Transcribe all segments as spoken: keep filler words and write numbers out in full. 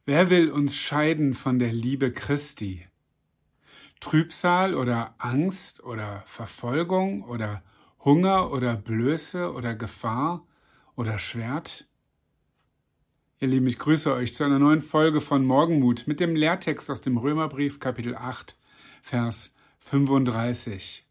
Wer will uns scheiden von der Liebe Christi? Trübsal oder Angst oder Verfolgung oder Hunger oder Blöße oder Gefahr oder Schwert? Ihr Lieben, ich grüße euch zu einer neuen Folge von Morgenmut mit dem Lehrtext aus dem Römerbrief Kapitel acht, Vers fünfunddreißig.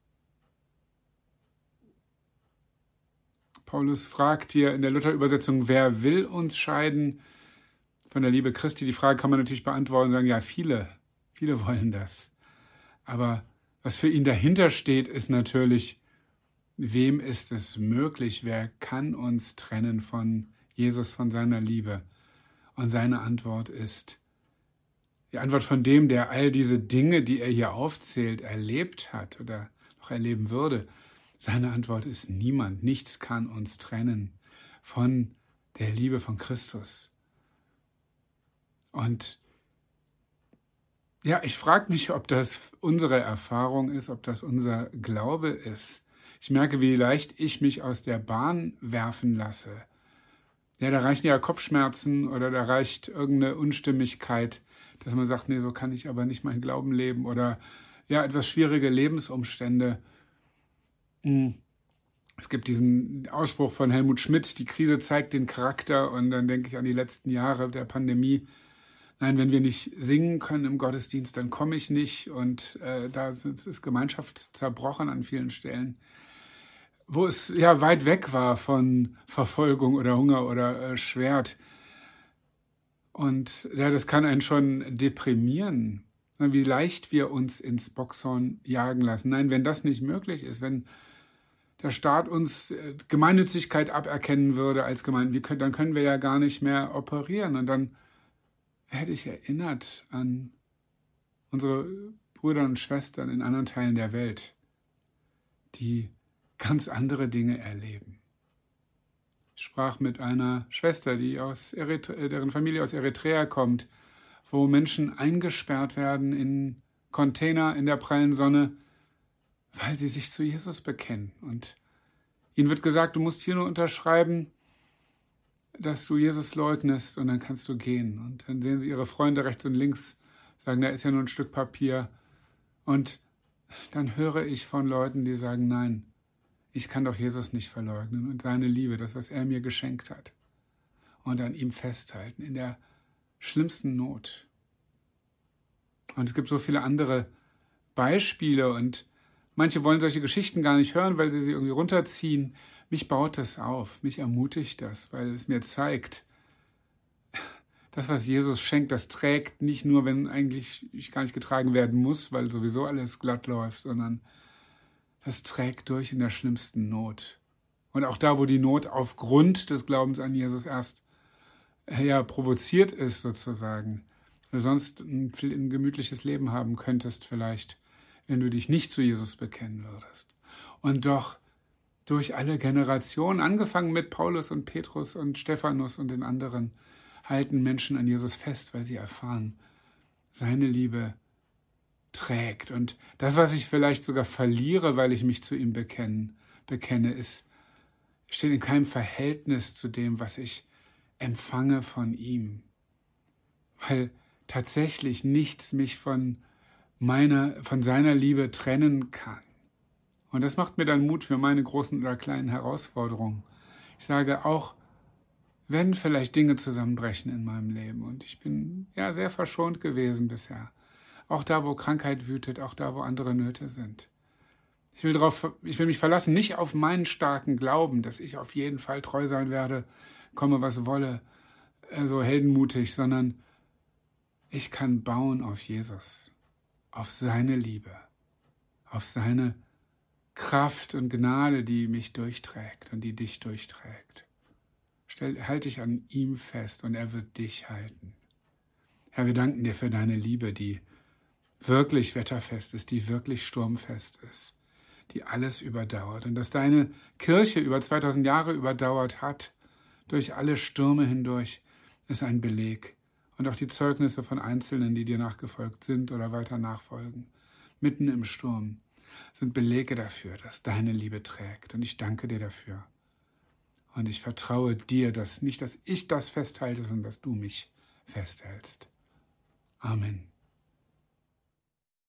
Paulus fragt hier in der Luther-Übersetzung, wer will uns scheiden von der Liebe Christi? Die Frage kann man natürlich beantworten und sagen, ja, viele, viele wollen das. Aber was für ihn dahinter steht, ist natürlich, wem ist es möglich? Wer kann uns trennen von Jesus, von seiner Liebe? Und seine Antwort ist, die Antwort von dem, der all diese Dinge, die er hier aufzählt, erlebt hat oder noch erleben würde. Seine Antwort ist niemand. Nichts kann uns trennen von der Liebe von Christus. Und ja, ich frage mich, ob das unsere Erfahrung ist, ob das unser Glaube ist. Ich merke, wie leicht ich mich aus der Bahn werfen lasse. Ja, da reichen ja Kopfschmerzen oder da reicht irgendeine Unstimmigkeit, dass man sagt, nee, so kann ich aber nicht meinen Glauben leben oder ja, etwas schwierige Lebensumstände. Es gibt diesen Ausspruch von Helmut Schmidt, die Krise zeigt den Charakter, und dann denke ich an die letzten Jahre der Pandemie. Nein, wenn wir nicht singen können im Gottesdienst, dann komme ich nicht, und äh, da ist Gemeinschaft zerbrochen an vielen Stellen. Wo es ja weit weg war von Verfolgung oder Hunger oder äh, Schwert. Und ja, das kann einen schon deprimieren, wie leicht wir uns ins Bockshorn jagen lassen. Nein, wenn das nicht möglich ist, wenn der Staat uns äh, Gemeinnützigkeit aberkennen würde als Gemeinde, wir können, dann können wir ja gar nicht mehr operieren. Und dann werde ich erinnert an unsere Brüder und Schwestern in anderen Teilen der Welt, die ganz andere Dinge erleben. Ich sprach mit einer Schwester, die aus Eritre- deren Familie aus Eritrea kommt, wo Menschen eingesperrt werden in Container in der prallen Sonne, weil sie sich zu Jesus bekennen. Und ihnen wird gesagt, du musst hier nur unterschreiben, dass du Jesus leugnest, und dann kannst du gehen. Und dann sehen sie ihre Freunde rechts und links, sagen, da ist ja nur ein Stück Papier. Und dann höre ich von Leuten, die sagen, nein, ich kann doch Jesus nicht verleugnen und seine Liebe, das, was er mir geschenkt hat. Und an ihm festhalten, in der schlimmsten Not. Und es gibt so viele andere Beispiele, und manche wollen solche Geschichten gar nicht hören, weil sie sie irgendwie runterziehen. Mich baut das auf, mich ermutigt das, weil es mir zeigt, das, was Jesus schenkt, das trägt nicht nur, wenn eigentlich ich gar nicht getragen werden muss, weil sowieso alles glatt läuft, sondern das trägt durch in der schlimmsten Not. Und auch da, wo die Not aufgrund des Glaubens an Jesus erst ja, provoziert ist, sozusagen, weil du sonst ein, ein gemütliches Leben haben könntest vielleicht, wenn du dich nicht zu Jesus bekennen würdest. Und doch durch alle Generationen, angefangen mit Paulus und Petrus und Stephanus und den anderen, halten Menschen an Jesus fest, weil sie erfahren, seine Liebe trägt. Und das, was ich vielleicht sogar verliere, weil ich mich zu ihm bekenne, bekenne, ist, steht in keinem Verhältnis zu dem, was ich empfange von ihm. Weil tatsächlich nichts mich von meiner, von seiner Liebe trennen kann. Und das macht mir dann Mut für meine großen oder kleinen Herausforderungen. Ich sage auch, wenn vielleicht Dinge zusammenbrechen in meinem Leben, und ich bin ja sehr verschont gewesen bisher, auch da, wo Krankheit wütet, auch da, wo andere Nöte sind. Ich will, darauf, ich will mich verlassen, nicht auf meinen starken Glauben, dass ich auf jeden Fall treu sein werde, komme was wolle, so heldenmutig, sondern ich kann bauen auf Jesus, auf seine Liebe, auf seine Kraft und Gnade, die mich durchträgt und die dich durchträgt. Stell, halt dich an ihm fest, und er wird dich halten. Herr, wir danken dir für deine Liebe, die wirklich wetterfest ist, die wirklich sturmfest ist, die alles überdauert, und dass deine Kirche über zweitausend Jahre überdauert hat, durch alle Stürme hindurch, ist ein Beleg. Und auch die Zeugnisse von Einzelnen, die dir nachgefolgt sind oder weiter nachfolgen, mitten im Sturm, sind Belege dafür, dass deine Liebe trägt. Und ich danke dir dafür. Und ich vertraue dir, dass nicht, dass ich das festhalte, sondern dass du mich festhältst. Amen.